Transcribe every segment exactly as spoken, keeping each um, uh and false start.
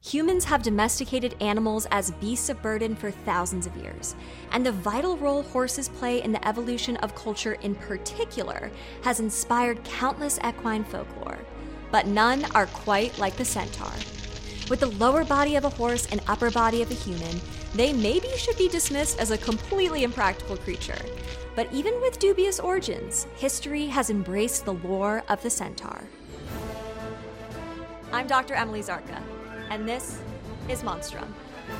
Humans have domesticated animals as beasts of burden for thousands of years, and the vital role horses play in the evolution of culture in particular has inspired countless equine folklore. But none are quite like the centaur. With the lower body of a horse and upper body of a human, they maybe should be dismissed as a completely impractical creature. But even with dubious origins, history has embraced the lore of the centaur. I'm Doctor Emily Zarka, and this is Monstrum.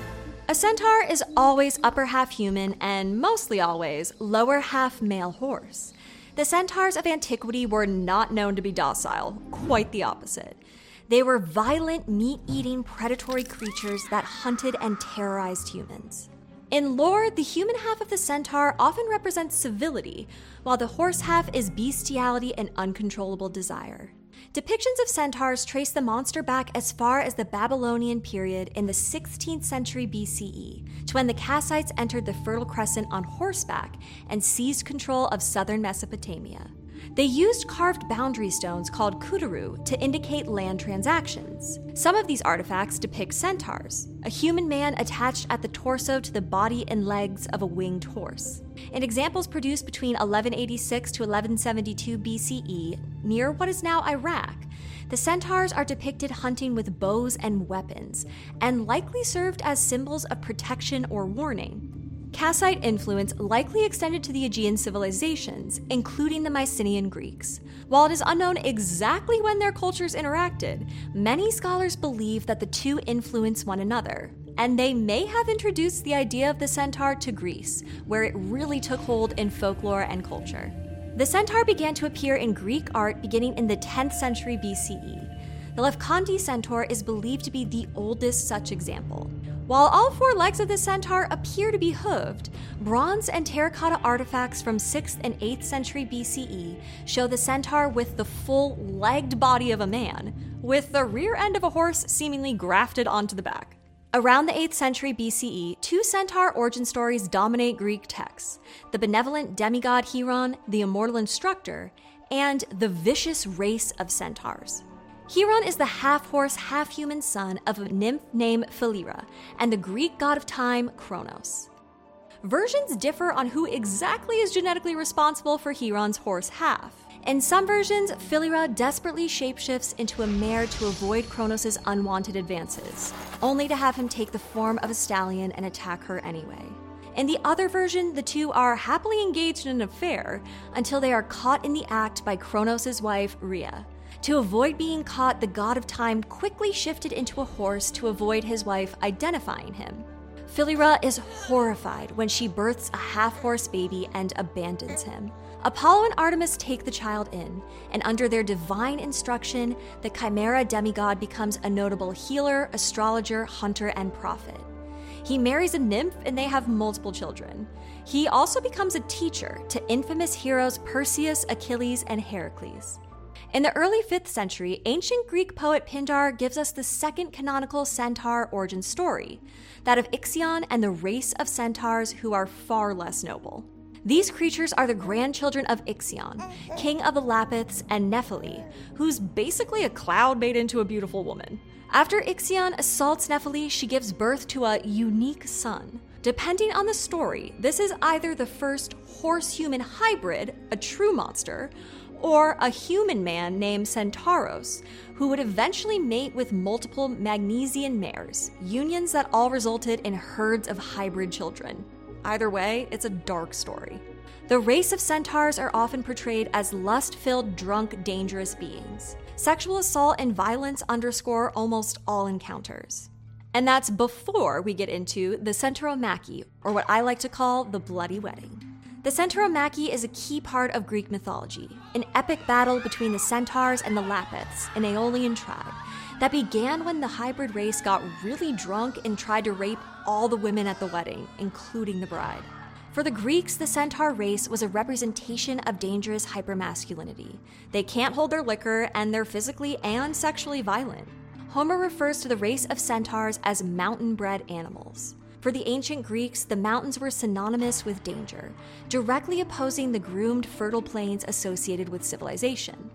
A centaur is always upper half human and mostly always lower half male horse. The centaurs of antiquity were not known to be docile, quite the opposite. They were violent, meat-eating, predatory creatures that hunted and terrorized humans. In lore, the human half of the centaur often represents civility, while the horse half is bestiality and uncontrollable desire. Depictions of centaurs trace the monster back as far as the Babylonian period in the sixteenth century B C E, to when the Kassites entered the Fertile Crescent on horseback and seized control of southern Mesopotamia. They used carved boundary stones called kuduru to indicate land transactions. Some of these artifacts depict centaurs, a human man attached at the torso to the body and legs of a winged horse. In examples produced between eleven eighty-six to eleven seventy-two B C E, near what is now Iraq, the centaurs are depicted hunting with bows and weapons, and likely served as symbols of protection or warning. Kassite influence likely extended to the Aegean civilizations, including the Mycenaean Greeks. While it is unknown exactly when their cultures interacted, many scholars believe that the two influence one another, and they may have introduced the idea of the centaur to Greece, where it really took hold in folklore and culture. The centaur began to appear in Greek art beginning in the tenth century B C E. The Lefkandi centaur is believed to be the oldest such example. While all four legs of the centaur appear to be hooved, bronze and terracotta artifacts from sixth and eighth century B C E show the centaur with the full legged body of a man, with the rear end of a horse seemingly grafted onto the back. Around the eighth century B C E, two centaur origin stories dominate Greek texts: the benevolent demigod Hieron, the immortal instructor, and the vicious race of centaurs. Hieron is the half-horse, half-human son of a nymph named Philyra and the Greek god of time, Kronos. Versions differ on who exactly is genetically responsible for Hieron's horse half. In some versions, Philyra desperately shapeshifts into a mare to avoid Kronos' unwanted advances, only to have him take the form of a stallion and attack her anyway. In the other version, the two are happily engaged in an affair until they are caught in the act by Kronos' wife, Rhea. To avoid being caught, the god of time quickly shifted into a horse to avoid his wife identifying him. Philyra is horrified when she births a half-horse baby and abandons him. Apollo and Artemis take the child in, and under their divine instruction, the chimera demigod becomes a notable healer, astrologer, hunter, and prophet. He marries a nymph and they have multiple children. He also becomes a teacher to infamous heroes Perseus, Achilles, and Heracles. In the early fifth century, ancient Greek poet Pindar gives us the second canonical centaur origin story, that of Ixion and the race of centaurs who are far less noble. These creatures are the grandchildren of Ixion, king of the Lapiths, and Nephili, who's basically a cloud made into a beautiful woman. After Ixion assaults Nephili, she gives birth to a unique son. Depending on the story, this is either the first horse-human hybrid, a true monster, or a human man named Centauros, who would eventually mate with multiple Magnesian mares, unions that all resulted in herds of hybrid children. Either way, it's a dark story. The race of centaurs are often portrayed as lust-filled, drunk, dangerous beings. Sexual assault and violence underscore almost all encounters. And that's before we get into the Centauromachy, or what I like to call the Bloody Wedding. The Centauromachy is a key part of Greek mythology, an epic battle between the centaurs and the Lapiths, an Aeolian tribe, that began when the hybrid race got really drunk and tried to rape all the women at the wedding, including the bride. For the Greeks, the centaur race was a representation of dangerous hypermasculinity. They can't hold their liquor, and they're physically and sexually violent. Homer refers to the race of centaurs as mountain-bred animals. For the ancient Greeks, the mountains were synonymous with danger, directly opposing the groomed, fertile plains associated with civilization.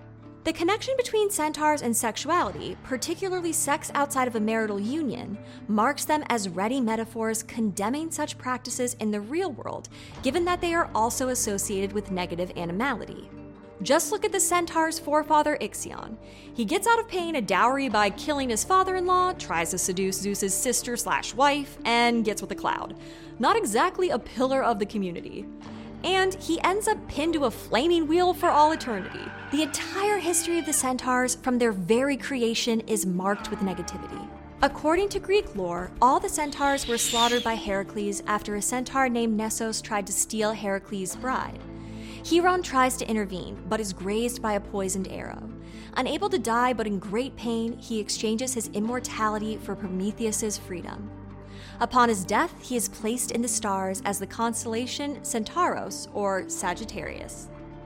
The connection between centaurs and sexuality, particularly sex outside of a marital union, marks them as ready metaphors condemning such practices in the real world, given that they are also associated with negative animality. Just look at the centaur's forefather Ixion. He gets out of paying a dowry by killing his father-in-law, tries to seduce Zeus's sister slash wife, and gets with a cloud. Not exactly a pillar of the community. And he ends up pinned to a flaming wheel for all eternity. The entire history of the centaurs, from their very creation, is marked with negativity. According to Greek lore, all the centaurs were slaughtered by Heracles after a centaur named Nessos tried to steal Heracles' bride. Hieron tries to intervene, but is grazed by a poisoned arrow. Unable to die but in great pain, he exchanges his immortality for Prometheus's freedom. Upon his death, he is placed in the stars as the constellation Centauros, or Sagittarius.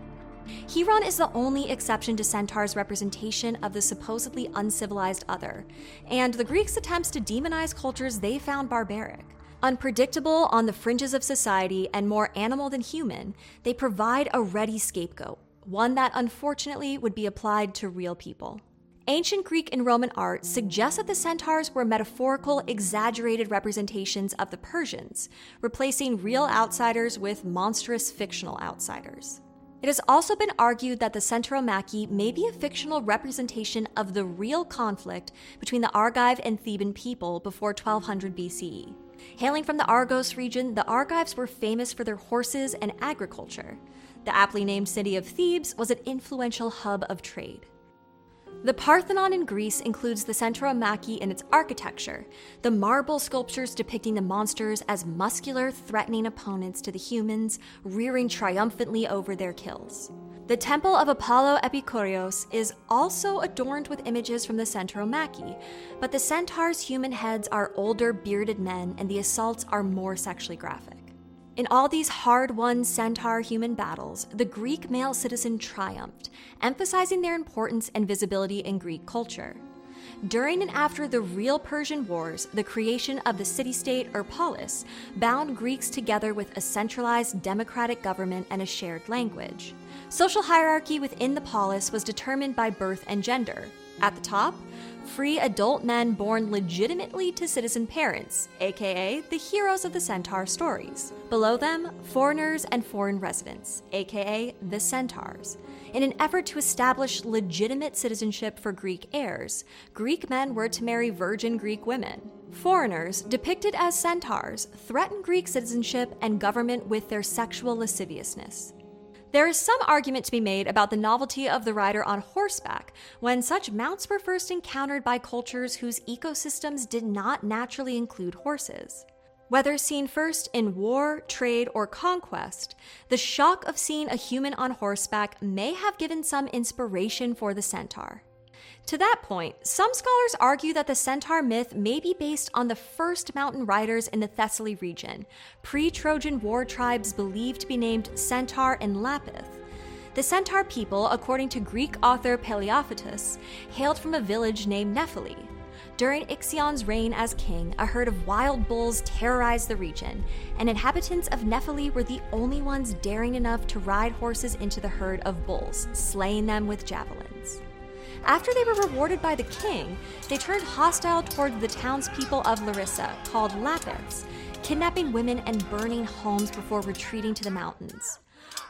Hieron is the only exception to Centaur's representation of the supposedly uncivilized other, and the Greeks' attempts to demonize cultures they found barbaric. Unpredictable on the fringes of society and more animal than human, they provide a ready scapegoat, one that unfortunately would be applied to real people. Ancient Greek and Roman art suggests that the centaurs were metaphorical, exaggerated representations of the Persians, replacing real outsiders with monstrous fictional outsiders. It has also been argued that the Centauromachy may be a fictional representation of the real conflict between the Argive and Theban people before twelve hundred B C E. Hailing from the Argos region, the Argives were famous for their horses and agriculture. The aptly named city of Thebes was an influential hub of trade. The Parthenon in Greece includes the Centauromachy in its architecture, the marble sculptures depicting the monsters as muscular, threatening opponents to the humans, rearing triumphantly over their kills. The temple of Apollo Epikourios is also adorned with images from the Centauromachy, but the centaurs' human heads are older, bearded men, and the assaults are more sexually graphic. In all these hard-won centaur-human battles, the Greek male citizen triumphed, emphasizing their importance and visibility in Greek culture. During and after the real Persian Wars, the creation of the city-state or polis bound Greeks together with a centralized democratic government and a shared language. Social hierarchy within the polis was determined by birth and gender. At the top, free adult men born legitimately to citizen parents, aka the heroes of the centaur stories. Below them, foreigners and foreign residents, aka the centaurs. In an effort to establish legitimate citizenship for Greek heirs, Greek men were to marry virgin Greek women. Foreigners, depicted as centaurs, threatened Greek citizenship and government with their sexual lasciviousness. There is some argument to be made about the novelty of the rider on horseback when such mounts were first encountered by cultures whose ecosystems did not naturally include horses. Whether seen first in war, trade, or conquest, the shock of seeing a human on horseback may have given some inspiration for the centaur. To that point, some scholars argue that the centaur myth may be based on the first mountain riders in the Thessaly region, pre-Trojan War tribes believed to be named Centaur and Lapith. The centaur people, according to Greek author Paleophatus, hailed from a village named Nephili. During Ixion's reign as king, a herd of wild bulls terrorized the region, and inhabitants of Nephili were the only ones daring enough to ride horses into the herd of bulls, slaying them with javelins. After they were rewarded by the king, they turned hostile toward the townspeople of Larissa, called Lapiths, kidnapping women and burning homes before retreating to the mountains.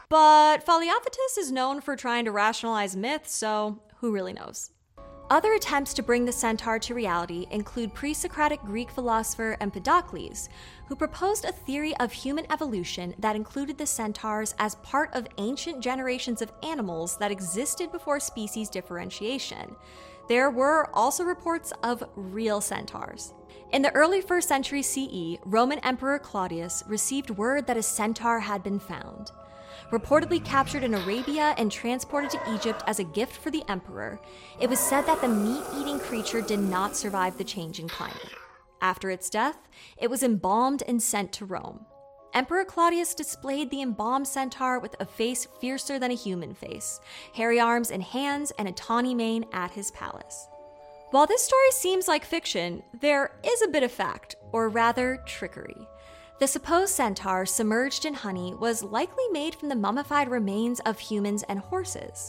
But Paleophatus is known for trying to rationalize myths, so who really knows? Other attempts to bring the centaur to reality include pre-Socratic Greek philosopher Empedocles, who proposed a theory of human evolution that included the centaurs as part of ancient generations of animals that existed before species differentiation. There were also reports of real centaurs. In the early first century C E, Roman Emperor Claudius received word that a centaur had been found. Reportedly captured in Arabia and transported to Egypt as a gift for the emperor, it was said that the meat-eating creature did not survive the changing climate. After its death, it was embalmed and sent to Rome. Emperor Claudius displayed the embalmed centaur with a face fiercer than a human face, hairy arms and hands, and a tawny mane at his palace. While this story seems like fiction, there is a bit of fact, or rather trickery. The supposed centaur submerged in honey was likely made from the mummified remains of humans and horses.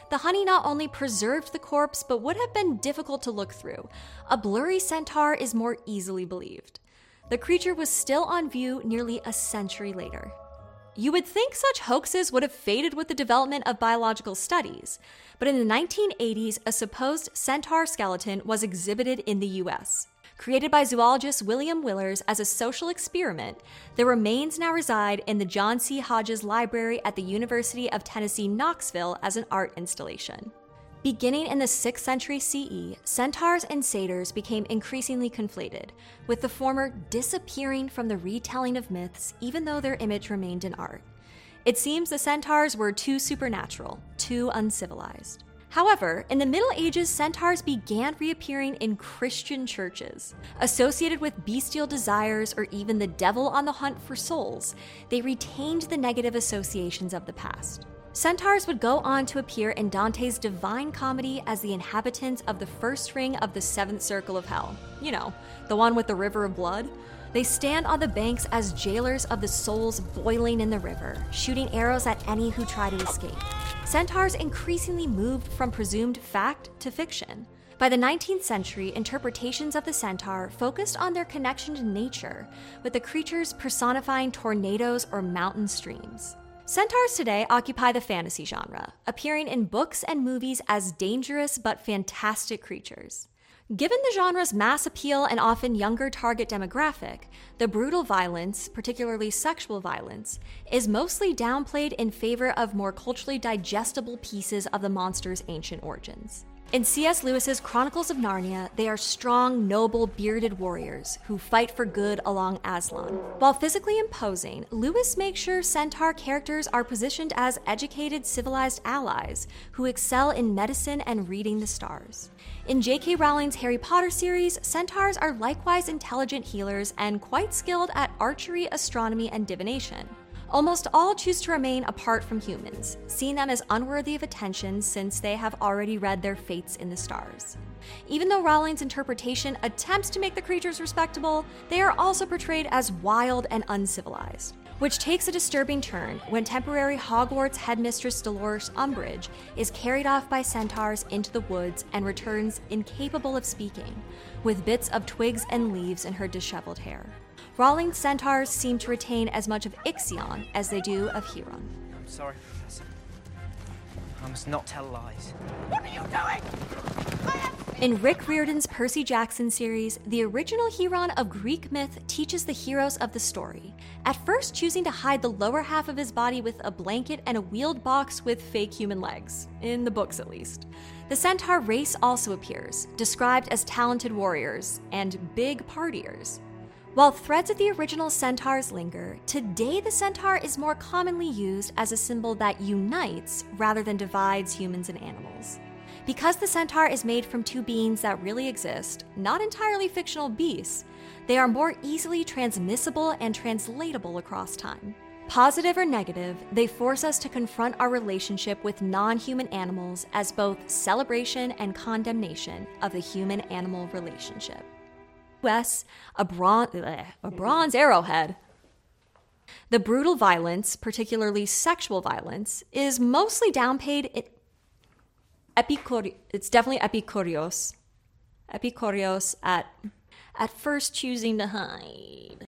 The honey not only preserved the corpse, but would have been difficult to look through. A blurry centaur is more easily believed. The creature was still on view nearly a century later. You would think such hoaxes would have faded with the development of biological studies, but in the nineteen eighties, a supposed centaur skeleton was exhibited in the U S. Created by zoologist William Willers as a social experiment, the remains now reside in the John C. Hodges Library at the University of Tennessee, Knoxville as an art installation. Beginning in the sixth century C E, centaurs and satyrs became increasingly conflated, with the former disappearing from the retelling of myths even though their image remained in art. It seems the centaurs were too supernatural, too uncivilized. However, in the Middle Ages, centaurs began reappearing in Christian churches. Associated with bestial desires or even the devil on the hunt for souls, they retained the negative associations of the past. Centaurs would go on to appear in Dante's Divine Comedy as the inhabitants of the first ring of the seventh circle of hell. You know, the one with the river of blood. They stand on the banks as jailers of the souls boiling in the river, shooting arrows at any who try to escape. Centaurs increasingly moved from presumed fact to fiction. By the nineteenth century, interpretations of the centaur focused on their connection to nature, with the creatures personifying tornadoes or mountain streams. Centaurs today occupy the fantasy genre, appearing in books and movies as dangerous but fantastic creatures. Given the genre's mass appeal and often younger target demographic, the brutal violence, particularly sexual violence, is mostly downplayed in favor of more culturally digestible pieces of the monster's ancient origins. In C S Lewis's Chronicles of Narnia, they are strong, noble, bearded warriors who fight for good along Aslan. While physically imposing, Lewis makes sure centaur characters are positioned as educated, civilized allies who excel in medicine and reading the stars. In J K Rowling's Harry Potter series, centaurs are likewise intelligent healers and quite skilled at archery, astronomy, and divination. Almost all choose to remain apart from humans, seeing them as unworthy of attention since they have already read their fates in the stars. Even though Rowling's interpretation attempts to make the creatures respectable, they are also portrayed as wild and uncivilized, which takes a disturbing turn when temporary Hogwarts headmistress Dolores Umbridge is carried off by centaurs into the woods and returns incapable of speaking, with bits of twigs and leaves in her disheveled hair. Rowling's centaurs seem to retain as much of Ixion as they do of Huron. I'm sorry, Professor. I must not tell lies. What are you doing? In Rick Riordan's Percy Jackson series, the original Huron of Greek myth teaches the heroes of the story, at first choosing to hide the lower half of his body with a blanket and a wheeled box with fake human legs, in the books at least. The centaur race also appears, described as talented warriors and big partiers. While threads of the original centaurs linger, today the centaur is more commonly used as a symbol that unites rather than divides humans and animals. Because the centaur is made from two beings that really exist, not entirely fictional beasts, they are more easily transmissible and translatable across time. Positive or negative, they force us to confront our relationship with non-human animals as both celebration and condemnation of the human-animal relationship. U S, a, bron- bleh, a bronze arrowhead. The brutal violence, particularly sexual violence, is mostly downplayed. In Epicuri- it's definitely Epikurios. Epikurios at, at first choosing to hide.